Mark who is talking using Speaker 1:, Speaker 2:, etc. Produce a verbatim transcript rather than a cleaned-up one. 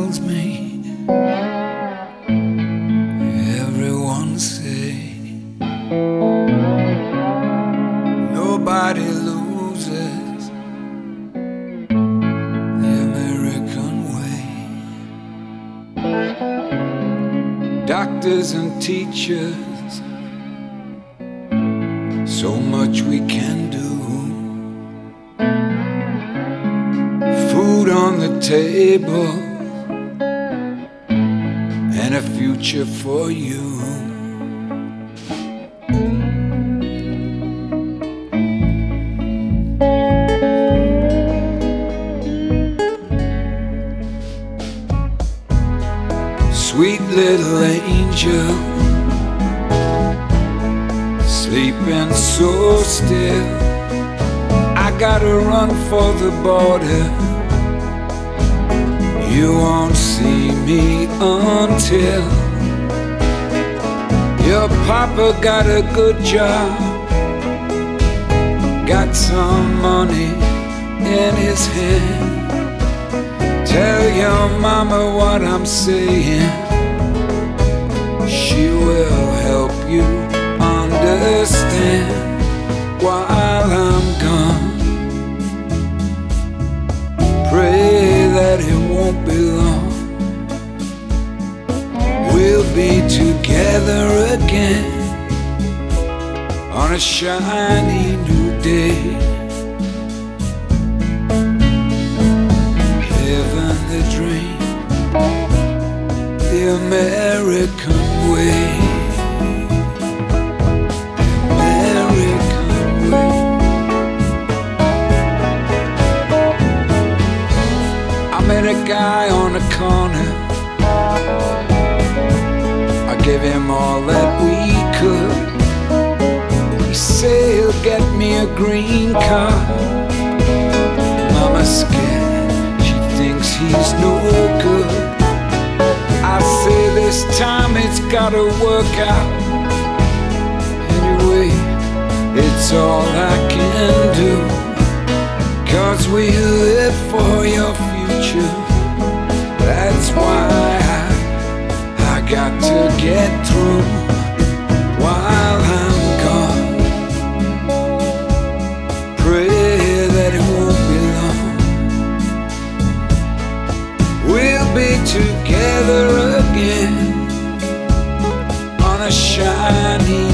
Speaker 1: tells me everyone say nobody loses the American way. Doctors and teachers, so much we can do. Food on the table and a future for you. Sweet little angel, sleeping so still. I gotta run for the border. You won't see me until your papa got a good job, got some money in his hand. Tell your mama what I'm saying. She will help you understand while I'm gone. Pray that it won't be long. We'll be together again on a shiny new day. Living the dream the American way. Met a guy on the corner. I gave him all that we could. He said he'll get me a green card. Mama's scared, she thinks he's no good. I say this time it's gotta work out. Anyway, it's all I can do. 'Cause we live for your future. That's why I, I got to get through while I'm gone. Pray that it won't be long. We'll be together again on a shiny